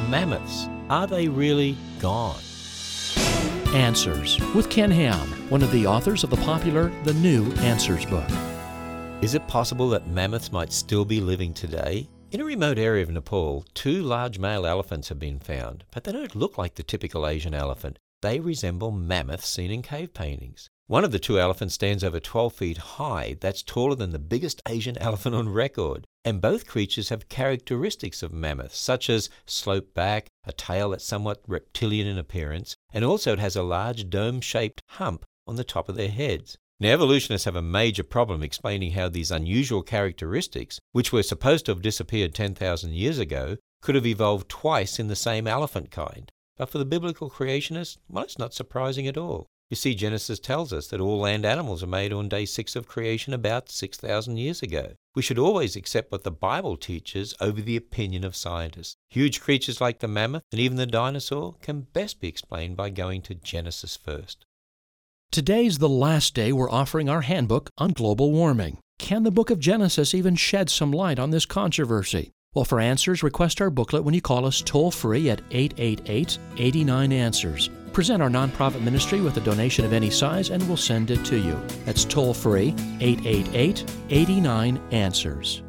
mammoths. Are they really gone? Answers with Ken Ham, one of the authors of the popular The New Answers book. Is it possible that mammoths might still be living today? In a remote area of Nepal, 2 large male elephants have been found, but they don't look like the typical Asian elephant. They resemble mammoths seen in cave paintings. One of the 2 elephants stands over 12 feet high. That's taller than the biggest Asian elephant on record. And both creatures have characteristics of mammoths, such as sloped back, a tail that's somewhat reptilian in appearance, and also it has a large dome-shaped hump on the top of their heads. Now, evolutionists have a major problem explaining how these unusual characteristics, which were supposed to have disappeared 10,000 years ago, could have evolved twice in the same elephant kind. But for the biblical creationists, well, it's not surprising at all. You see, Genesis tells us that all land animals are made on day 6 of creation about 6,000 years ago. We should always accept what the Bible teaches over the opinion of scientists. Huge creatures like the mammoth and even the dinosaur can best be explained by going to Genesis first. Today's the last day we're offering our handbook on global warming. Can the book of Genesis even shed some light on this controversy? Well, for answers, request our booklet when you call us toll-free at 888-89-ANSWERS. Present our nonprofit ministry with a donation of any size and we'll send it to you. That's toll-free, 888-89-ANSWERS.